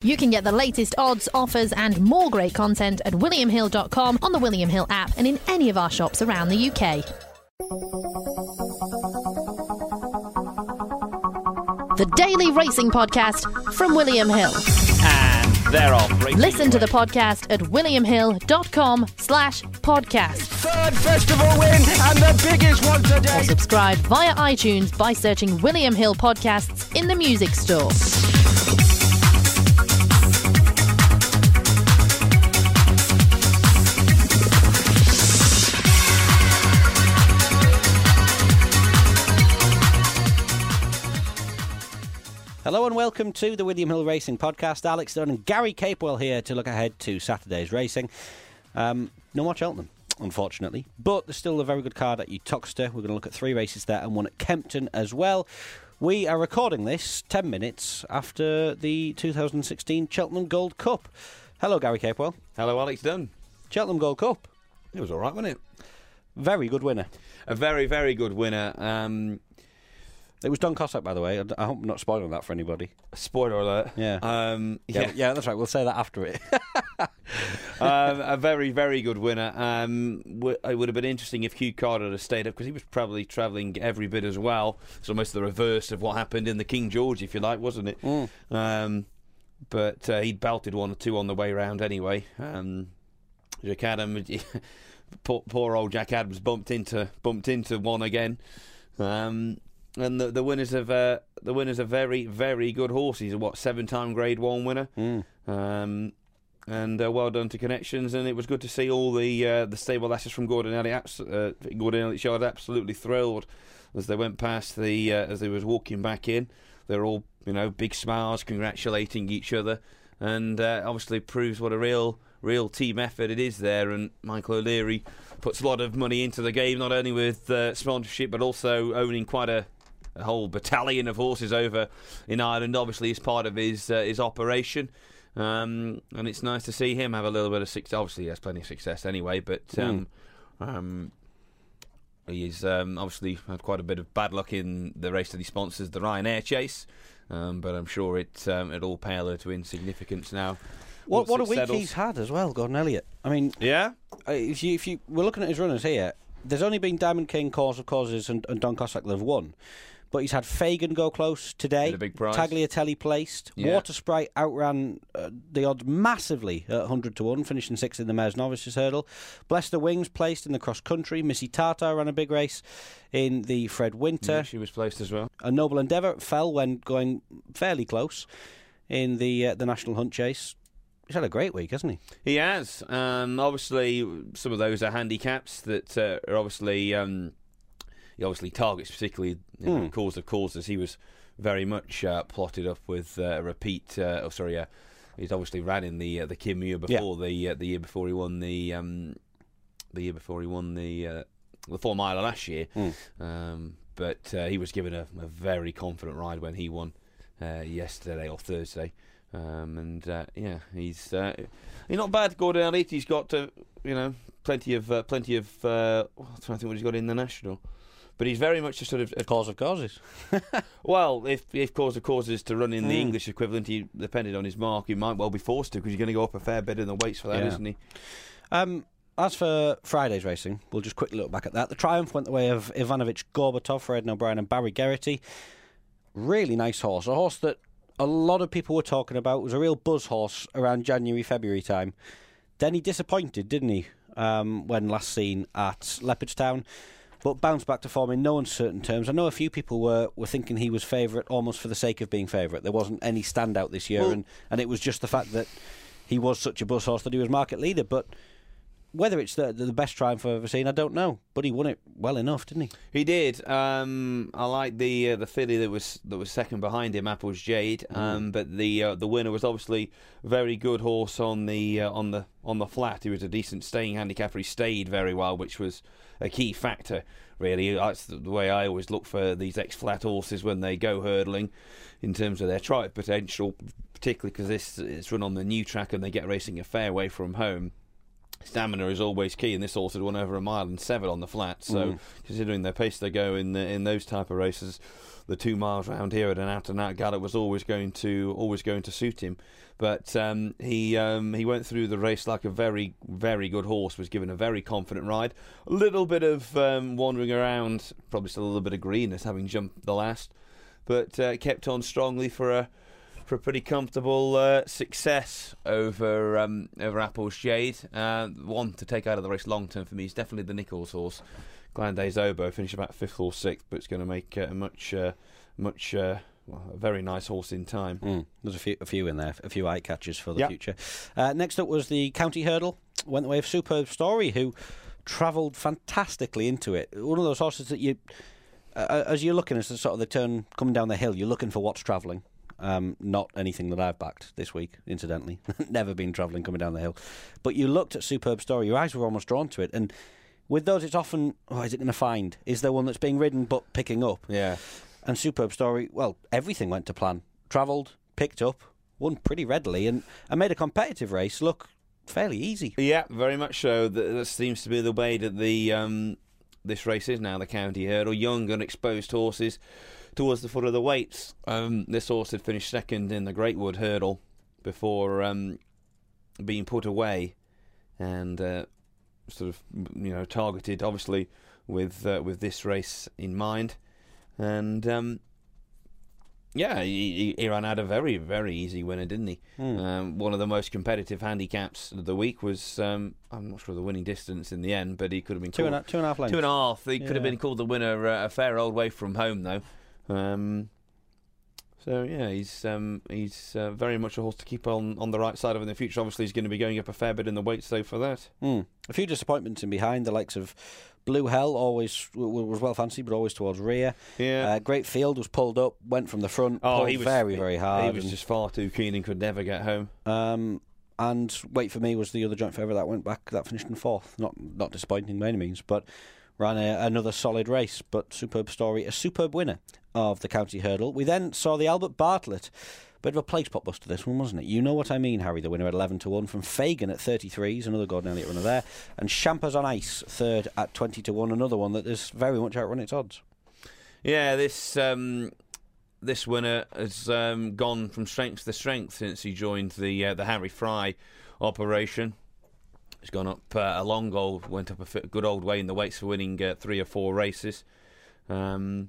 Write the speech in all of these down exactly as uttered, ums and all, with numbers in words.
You can get the latest odds, offers and more great content at william hill dot com, on the William Hill app and in any of our shops around the U K. The Daily Racing Podcast from William Hill. And they're off. Racing Listen to away. the podcast at william hill dot com slash podcast. Third festival win and the biggest one Or today. subscribe via iTunes by searching William Hill Podcasts in the music store. Hello and welcome to the William Hill Racing Podcast. Alex Dunn and Gary Capewell here to look ahead to Saturday's racing. Um, no more Cheltenham, unfortunately, but there's still a very good card at Uttoxeter. We're going to look at three races there and one at Kempton as well. We are recording this ten minutes after the two thousand sixteen Cheltenham Gold Cup. Hello, Gary Capewell. Hello, Alex Dunn. Cheltenham Gold Cup. It was all right, wasn't it? Very good winner. A very, very good winner. Um, It was Don Cossack, by the way. I I hope I'm not spoiling that for anybody. spoiler alert. Yeah. Um, Yeah, yeah. yeah, that's right. We'll say that after it. um, a very, very good winner. Um, w- it would have been interesting if Hugh Carter had stayed up because he was probably travelling every bit as well. It's almost the reverse of what happened in the King George, if you like, wasn't it? Mm. Um, but uh, he'd belted one or two on the way round anyway. Um, Jack Adams, poor, poor old Jack Adams bumped into bumped into one again. Um, And the, the winners of uh, the winners are very, very good horses. A what seven-time Grade One winner, Mm. um, and uh, well done to Connections. And it was good to see all the uh, the stable lasses from Gordon Elliott. Abs- uh, Gordon Elliott Yard absolutely thrilled as they went past the uh, as they was walking back in. They're all you know big smiles, congratulating each other, and uh, obviously proves what a real real team effort it is there. And Michael O'Leary puts a lot of money into the game, not only with uh, sponsorship but also owning quite a a whole battalion of horses over in Ireland, obviously, as part of his uh, his operation. Um, and it's nice to see him have a little bit of success. Obviously, he has plenty of success anyway, but um, mm. um, he's um, obviously had quite a bit of bad luck in the race that he sponsors, the Ryanair Chase. Um, but I'm sure it um, it all pale into insignificance now. What, Once what a it week settles. he's had as well, Gordon Elliott. I mean, Yeah? uh, if you if you we're looking at his runners here, there's only been Diamond King, Cause of Causes, and, and Don Cossack that have won. But he's had Fagan go close today. With a big prize. Tagliatelle placed. Yeah. Water Sprite outran uh, the odds massively at one hundred to one, finishing sixth in the Mares Novices Hurdle. Bless the Wings placed in the cross country. Missy Tartar ran a big race in the Fred Winter. Yeah, she was placed as well. A Noble Endeavour fell when going fairly close in the uh, the National Hunt Chase. He's had a great week, hasn't he? He has. Um, obviously, some of those are handicaps that uh, are obviously um, he obviously targets, particularly you know, Mm. Cause of Causes. He was very much uh, plotted up with uh, a repeat. Uh, oh, sorry, uh, he's obviously ran in the uh, the Kim year before Yeah. the uh, the year before he won the um, the year before he won the uh, the four miler last year. Mm. Um, but uh, he was given a, a very confident ride when he won uh, yesterday or Thursday. Um, and uh, yeah, he's uh, he's not bad. Gordon Elliott. He's got uh, you know plenty of uh, plenty of. Uh, I'm trying to think what he's got in the national, but he's very much a sort of a, Cause of Causes. well, if if Cause of Causes to run in the Mm. English equivalent, he depending on his mark, he might well be forced to because he's going to go up a fair bit in the weights for that, Yeah. isn't he? Um, as for Friday's racing, we'll just quickly look back at that. The Triumph went the way of Ivanovic Gorbatov for Ed O'Brien and Barry Geraghty. Really nice horse. A horse that a lot of people were talking about. It was a real buzz horse around January, February time. Then he disappointed, didn't he, um, when last seen at Leopardstown, but bounced back to form in no uncertain terms. I know a few people were, were thinking he was favourite almost for the sake of being favourite. There wasn't any standout this year, Well- and, and it was just the fact that he was such a buzz horse that he was market leader. But whether it's the, the best triumph I've ever seen, I don't know. But he won it well enough, didn't he? He did. Um, I like the uh, the filly that was that was second behind him, Apple's Jade. Um, but the uh, the winner was obviously a very good horse on the uh, on the on the flat. He was a decent staying handicapper. He stayed very well, which was a key factor. Really, that's the way I always look for these ex-flat horses when they go hurdling, in terms of their triumph potential, particularly because this it's run on the new track and they get racing a fair way from home. stamina is always key, and this horse had won over a mile and seven on the flat. So, Mm. considering the pace they go in the, in those type of races, the two miles round here at an out and out gallop was always going to always going to suit him. But um, he um, he went through the race like a very very good horse. Was given a very confident ride. A little bit of um, wandering around, probably still a little bit of greenness having jumped the last, but uh, kept on strongly for a. For a pretty comfortable uh, success over um, over Apple's Jade. Uh, one to take out of the race long term for me is definitely the Nichols horse, Glandes Oboe, finished about fifth or sixth, but it's going to make uh, a much uh, much uh, well, a very nice horse in time. Mm. There's a few a few in there, a few eye catchers for the Yep. future. Uh, next up was the County Hurdle. Went the way of Superb Story, who travelled fantastically into it. One of those horses that you, uh, as you're looking as the sort of the turn coming down the hill, you're looking for what's travelling. Um, not anything that I've backed this week, incidentally. Never been travelling coming down the hill. But you looked at Superb Story, your eyes were almost drawn to it. And with those, it's often, oh, is it going to find? Is there one that's being ridden but picking up? Yeah. And Superb Story, well, everything went to plan. Travelled, picked up, won pretty readily, and, and made a competitive race look fairly easy. Yeah, very much so. That, that seems to be the way that the um, this race is now, the County Hurdle. Young, unexposed horses towards the foot of the weights. Um, this horse had finished second in the Greatwood Hurdle before um, being put away, and uh, sort of you know targeted, obviously, with uh, with this race in mind. And um, yeah, he, he ran out a very very easy winner, didn't he? Mm. Um, one of the most competitive handicaps of the week was um, I'm not sure the winning distance in the end, but he could have been Two called, and a, two and a half lengths. two and a half. He could have Yeah. been called the winner uh, a fair old way from home, though. Um, so yeah, he's um, he's uh, very much a horse to keep on, on the right side of in the future. Obviously, he's going to be going up a fair bit in the weight so for that. Mm. A few disappointments in behind, the likes of Blue Hell, always w- w- was well fancied, but always towards rear. Yeah. Uh, Great Field was pulled up, went from the front, oh, pulled he was very, very hard. He was and, just far too keen and could never get home. um, and Wait For Me was the other joint favourite that went back, that finished in fourth. Not not disappointing by any means, but ran a, another solid race. But Superb Story, a superb winner of the County Hurdle. We then saw the Albert Bartlett. Bit of a place pot buster, this one, wasn't it? You know what I mean, Harry, the winner at eleven to one from Fagan at thirty-three, is another Gordon Elliott runner there. And Champers on Ice, third at twenty to one, another one that has very much outrun its odds. Yeah, this um, this winner has um, gone from strength to strength since he joined the uh, the Harry Fry operation. He's gone up uh, a long old, went up a fit, good old way in the weights for winning uh, three or four races. Um,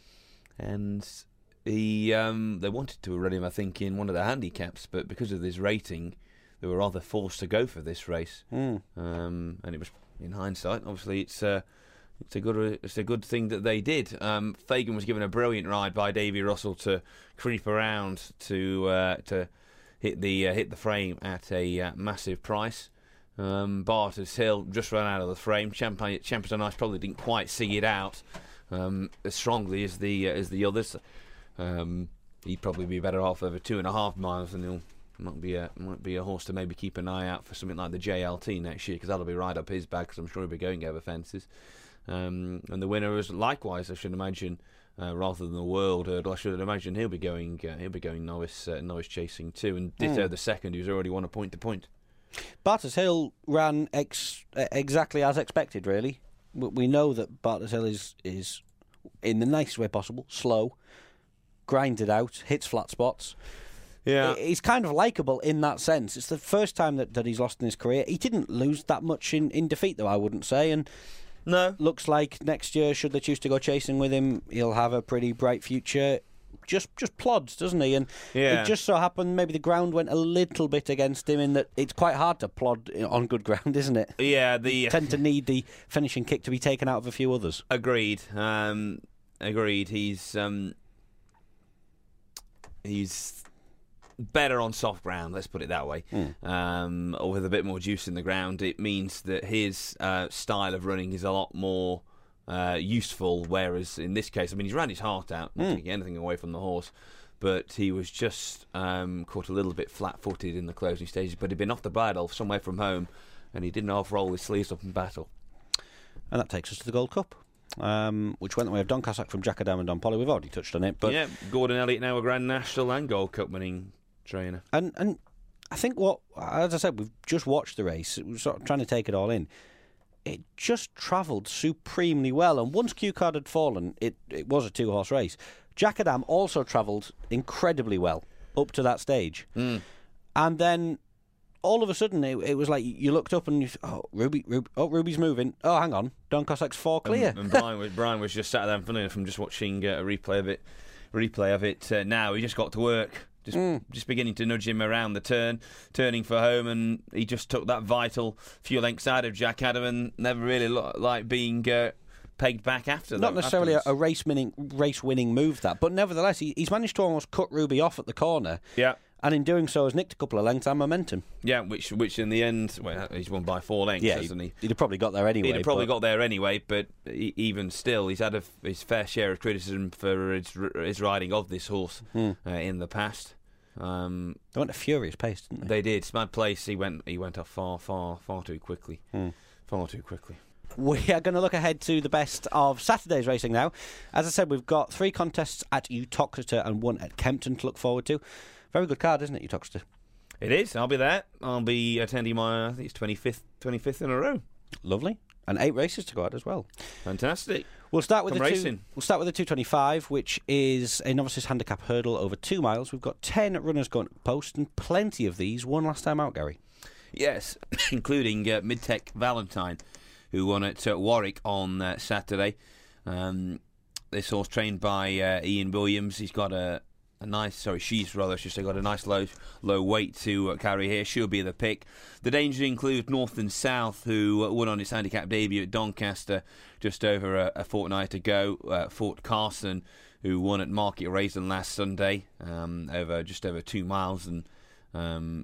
and he um, they wanted to run him, I think, in one of the handicaps, but because of this rating, they were rather forced to go for this race. Mm. Um, and it was, in hindsight, obviously, it's uh, it's a good it's a good thing that they did. Um, Fagan was given a brilliant ride by Davy Russell to creep around to uh, to hit the uh, hit the frame at a uh, massive price. Um, Barters Hill just ran out of the frame. Champion Champions on Ice probably didn't quite see it out um, as strongly as the uh, as the others. Um, he'd probably be better off over two and a half miles, and he'll might be a might be a horse to maybe keep an eye out for something like the J L T next year, because that'll be right up his bag. Because I'm sure he'll be going over fences. Um, and the winner is likewise, I should imagine, uh, rather than the World Hurdle. I should imagine he'll be going uh, he'll be going novice uh, novice chasing too, and ditto Mm. the second, who's already won a point to point. Barters Hill ran ex- exactly as expected, really. We know that Barters Hill is, is, in the nicest way possible, slow, grinded out, hits flat spots. Yeah, He- He's kind of likeable in that sense. It's the first time that, that he's lost in his career. He didn't lose that much in, in defeat, though, I wouldn't say. And no, looks like next year, should they choose to go chasing with him, he'll have a pretty bright future. Just just plods, doesn't he? And Yeah. it just so happened maybe the ground went a little bit against him in that it's quite hard to plod on good ground, isn't it? yeah, the Tend to need the finishing kick to be taken out of a few others. agreed. Um, agreed. He's um, he's better on soft ground. Let's put it that way. Mm. Um, or with a bit more juice in the ground, it means that his uh, style of running is a lot more uh, useful. Whereas in this case, I mean, he's ran his heart out, not Mm. taking anything away from the horse, but he was just um, caught a little bit flat-footed in the closing stages. But he'd been off the bridle somewhere from home, and he didn't half roll his sleeves up in battle. And that takes us to the Gold Cup, um, which went the way of Don Cossack from Jackadam and Don Polly. We've already touched on it. But yeah, Gordon Elliott now a Grand National and Gold Cup winning trainer. And and I think what, as I said, we've just watched the race. We're sort of trying to take it all in. It just travelled supremely well. And once Q Card had fallen, it, it was a two-horse race. Jack Adam also travelled incredibly well up to that stage. Mm. And then all of a sudden, it, it was like you looked up and you oh, Ruby, Ruby, oh, Ruby's moving. Oh, hang on. Don Cossack's four clear. And, and Brian, was, Brian was just sat there, funny enough, from just watching uh, a replay of it. Replay of it uh, now. He just got to work. Just, mm. just beginning to nudge him around the turn, turning for home, and he just took that vital few lengths out of Jack Adam and never really looked like being uh, pegged back after that. Not necessarily a, a race winning race winning move, that, but nevertheless, he, he's managed to almost cut Ruby off at the corner. Yeah. And in doing so, has nicked a couple of lengths and momentum. Yeah, which which in the end, well, he's won by four lengths, yeah, hasn't he? He'd have probably got there anyway. He'd have probably but... got there anyway, but he, even still, he's had a, his fair share of criticism for his, his riding of this horse hmm. uh, in the past. Um, they went a furious pace, didn't they? They did. Smad Place, he went he went off far, far, far too quickly. Hmm. Far too quickly. We are going to look ahead to the best of Saturday's racing now. As I said, we've got three contests at Uttoxeter and one at Kempton to look forward to. Very good card, isn't it, Uttoxeter? It is. I'll be there. I'll be attending my, I think it's twenty-fifth, twenty-fifth in a row. Lovely. And eight races to go at as well. Fantastic. We'll start with Come the racing. two, We'll start with the two twenty-five, which is a novices handicap hurdle over two miles. We've got ten runners going to post, and plenty of these won last time out, Gary. Yes, including uh, Midtech Valentine, who won at uh, Warwick on uh, Saturday. Um, this horse trained by uh, Ian Williams. He's got a, a nice, sorry, she's rather, I should say, got a nice low low weight to uh, carry here. She'll be the pick. The danger include North and South, who uh, won on his handicap debut at Doncaster just over a, a fortnight ago. Uh, Fort Carson, who won at Market Raisin last Sunday, um, over just over two miles, and um,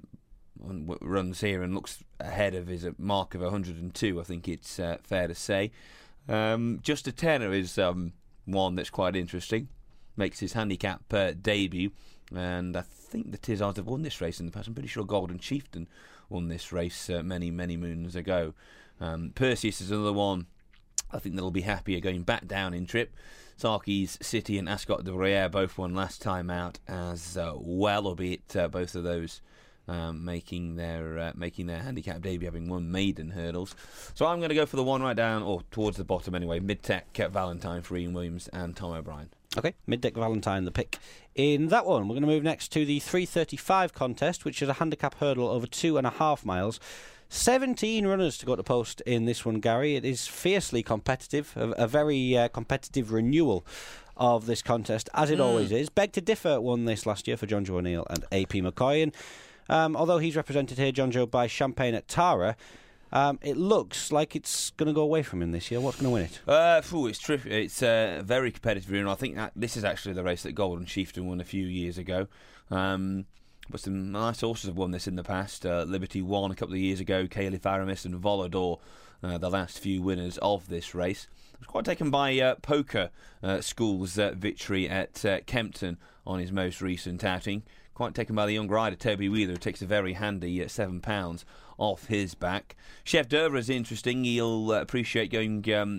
runs here and looks ahead of his mark of one hundred and two, I think it's uh, fair to say. Um, Just a Tenner is um, one that's quite interesting. Makes his handicap uh, debut, and I think the Tizzards have won this race in the past. I'm pretty sure Golden Chieftain won this race uh, many, many moons ago. Um, Perseus is another one I think that'll be happier going back down in trip. Sarkis City and Ascot de Briere both won last time out as uh, well, albeit uh, both of those Um, making their uh, making their handicap debut, having won maiden hurdles. So I'm going to go for the one right down, or towards the bottom anyway, Midtech Valentine for Ian Williams and Tom O'Brien. Okay, Midtech Valentine, the pick in that one. We're going to move next to the three thirty-five contest, which is a handicap hurdle over two and a half miles. seventeen runners to go to post in this one, Gary. It is fiercely competitive, a, a very uh, competitive renewal of this contest, as it mm. always is. Beg to Differ won this last year for John Joe O'Neill and A P McCoy. Um, although he's represented here, John Joe, by Champagne at Tara, um, it looks like it's going to go away from him this year. What's going to win it? Uh, phew, it's tri- It's a uh, very competitive arena. I think that this is actually the race that Golden Chieftain won a few years ago. Um, but some nice horses have won this in the past. Uh, Liberty won a couple of years ago. Caliph Aramis and Volador, uh, the last few winners of this race. It was quite taken by uh, Poker uh, School's uh, victory at uh, Kempton on his most recent outing. Quite taken by the young rider Toby Wheeler, who takes a very handy uh, seven pounds off his back. Chef d'Oeuvre is interesting. He'll uh, appreciate going. Um,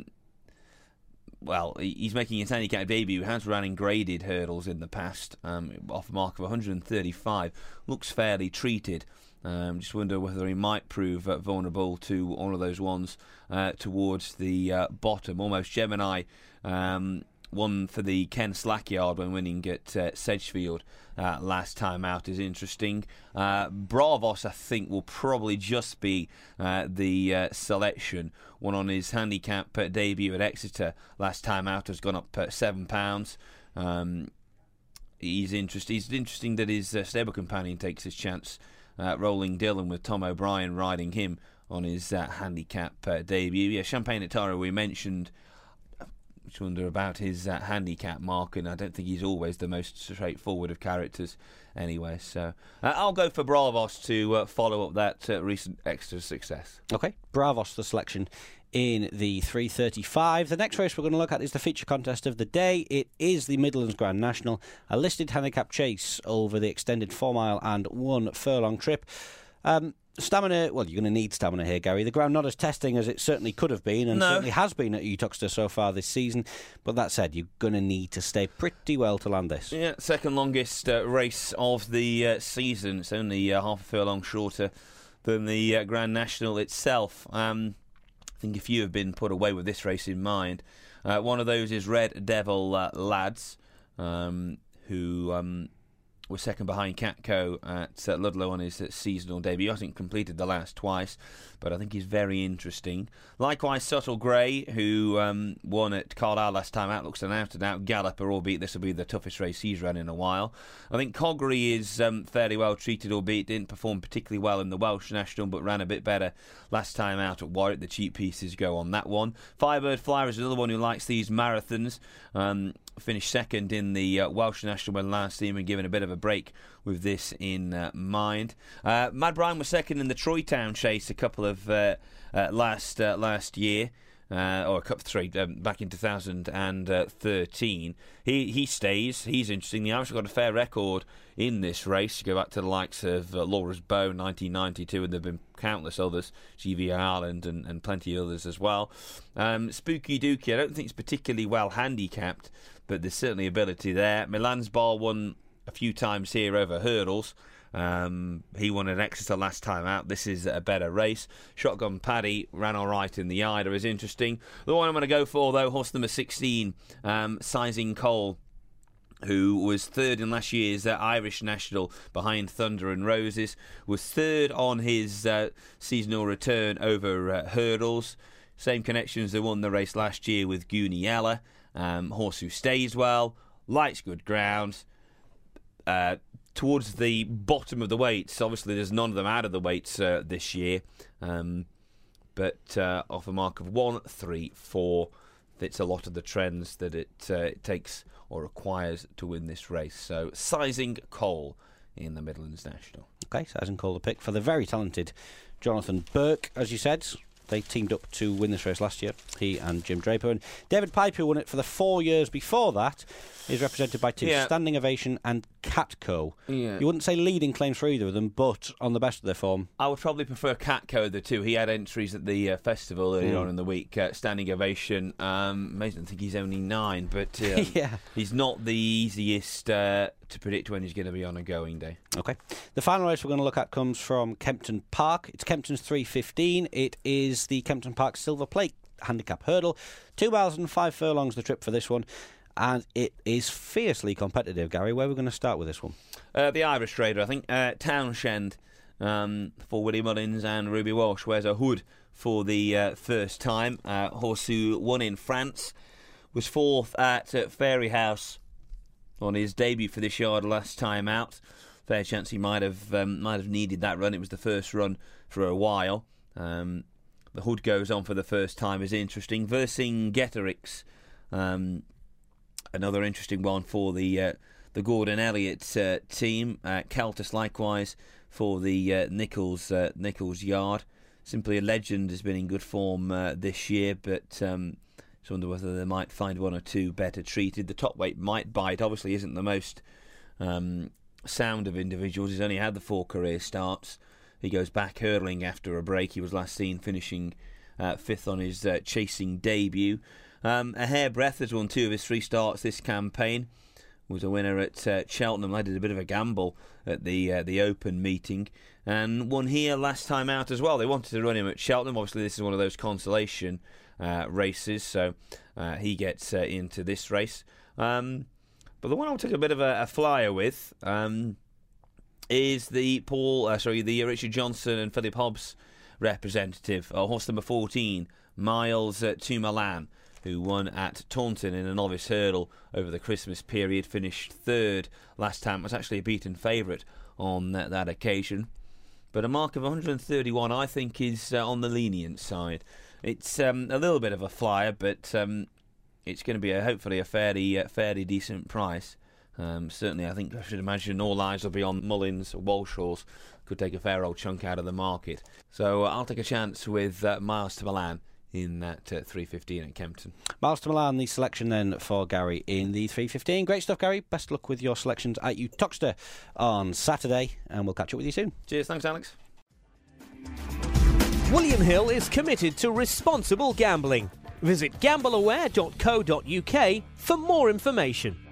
well, he's making his handicap debut. Has run in graded hurdles in the past, um, off a mark of one hundred and thirty-five. Looks fairly treated. Um, just wonder whether he might prove uh, vulnerable to one of those ones uh, towards the uh, bottom. Almost Gemini. Um, One for the Ken Slackyard when winning at uh, Sedgefield uh, last time out is interesting. Uh, Bravos, I think, will probably just be uh, the uh, selection. One on his handicap uh, debut at Exeter last time out has gone up uh, seven pounds. Um, he's interesting. He's interesting that his uh, stable companion takes his chance. Uh, Rolling Dillon with Tom O'Brien riding him on his uh, handicap uh, debut. Yeah, Champagne at Tara we mentioned. Which wonder about his uh, handicap mark, and I don't think he's always the most straightforward of characters anyway. So uh, I'll go for Bravos to uh, follow up that uh, recent extra success. Okay, Bravos the selection in the three thirty-five. The next race we're going to look at is the feature contest of the day. It is the Midlands Grand National, a listed handicap chase over the extended four mile and one furlong trip. Um, Stamina, well, you're going to need stamina here, Gary. The ground not as testing as it certainly could have been, and No. certainly has been at Uttoxeter so far this season. But that said, you're going to need to stay pretty well to land this. Yeah, second longest uh, race of the uh, season. It's only uh, half a furlong shorter than the uh, Grand National itself. Um, I think if you have been put away with this race in mind, uh, one of those is Red Devil uh, Lads, um, who um, was second behind Catco at uh, Ludlow on his uh, seasonal debut. I hasn't completed the last twice, but I think he's very interesting. Likewise, Subtle Grey, who um, won at Carlisle last time out, looks an out-and-out galloper, albeit this will be the toughest race he's run in a while. I think Coggery is um, fairly well treated, albeit didn't perform particularly well in the Welsh National, but ran a bit better last time out at Warwick. The cheap pieces go on that one. Firebird Flyer is another one who likes these marathons. Um, finished second in the uh, Welsh National when last seen and given a bit of a break with this in uh, mind. Uh, Mad Brian was second in the Troy Town Chase a couple of uh, uh, last uh, last year, uh, or a couple three um, back in two thousand thirteen. He he stays. He's interesting. The Irish have got a fair record in this race. You go back to the likes of uh, Laura's Bow, nineteen ninety-two, and there've been countless others, G V Ireland and, and plenty of others as well. Um, Spooky Dookie, I don't think it's particularly well handicapped, but there's certainly ability there. Milan's Bar won a few times here over hurdles. Um, he won at Exeter last time out. This is a better race. Shotgun Paddy ran all right in the Ida, is interesting. The one I'm going to go for, though, horse number sixteen, um, Sizing Cole, who was third in last year's uh, Irish National behind Thunder and Roses, was third on his uh, seasonal return over uh, hurdles. Same connections that won the race last year with Guniella. Um, horse who stays well, likes good ground. Uh, towards the bottom of the weights, obviously there's none of them out of the weights uh, this year, um, but uh, off a mark of one, three, four, fits a lot of the trends that it, uh, it takes or requires to win this race. So Sizing Cole in the Midlands National. Okay, Sizing Cole the pick for the very talented Jonathan Burke, as you said. They teamed up to win this race last year, he and Jim Draper. And David Piper, who won it for the four years before that, is represented by two, Yeah. Standing Ovation and Catco. Yeah. You wouldn't say leading claims for either of them, but on the best of their form. I would probably prefer Catco of the two. He had entries at the uh, festival earlier Mm. on in the week. Uh, Standing Ovation, um, amazing, I think he's only nine, but uh, Yeah. he's not the easiest uh, to predict when he's going to be on a going day. Okay. The final race we're going to look at comes from Kempton Park. It's Kempton's three fifteen. It is the Kempton Park Silver Plate handicap hurdle. Two miles and five furlongs the trip for this one. And it is fiercely competitive, Gary. Where are we going to start with this one? Uh, the Irish Raider, I think. Uh, Townshend um, for Willie Mullins and Ruby Walsh wears a hood for the uh, first time. Uh, horse who won in France, was fourth at uh, Fairyhouse on his debut for this yard last time out. Fair chance he might have um, might have needed that run. It was the first run for a while. Um, the hood goes on for the first time is interesting. Vercingetorix, um another interesting one for the uh, the Gordon Elliott uh, team. Uh, Keltus likewise for the uh, Nichols uh, Nichols yard. Simply a Legend has been in good form uh, this year, but um, I wonder whether they might find one or two better treated. The top weight might bite. Obviously, isn't the most um, sound of individuals. He's only had the four career starts. He goes back hurdling after a break. He was last seen finishing uh, fifth on his uh, chasing debut. Um, a Hairbreadth has won two of his three starts this campaign. Was a winner at uh, Cheltenham. I did a bit of a gamble at the uh, the Open meeting and won here last time out as well. They wanted to run him at Cheltenham. Obviously, this is one of those consolation uh, races, so uh, he gets uh, into this race. Um, but the one I'll take a bit of a, a flyer with um, is the Paul, uh, sorry, the Richard Johnson and Philip Hobbs representative, uh, horse number fourteen, Miles uh, to Milan, who won at Taunton in a novice hurdle over the Christmas period, finished third last time. Was actually a beaten favourite on that, that occasion. But a mark of one hundred thirty-one, I think, is uh, on the lenient side. It's um, a little bit of a flyer, but um, it's going to be a, hopefully a fairly uh, fairly decent price. Um, certainly, I think I should imagine all eyes will be on Mullins. Walsh horse could take a fair old chunk out of the market. So uh, I'll take a chance with uh, Miles to Milan in that uh, three fifteen at Kempton. Miles to Milan, the selection then for Gary in the three fifteen. Great stuff, Gary. Best luck with your selections at Uttoxeter on Saturday, and we'll catch up with you soon. Cheers, thanks, Alex. William Hill is committed to responsible gambling. Visit gamble aware dot co dot uk for more information.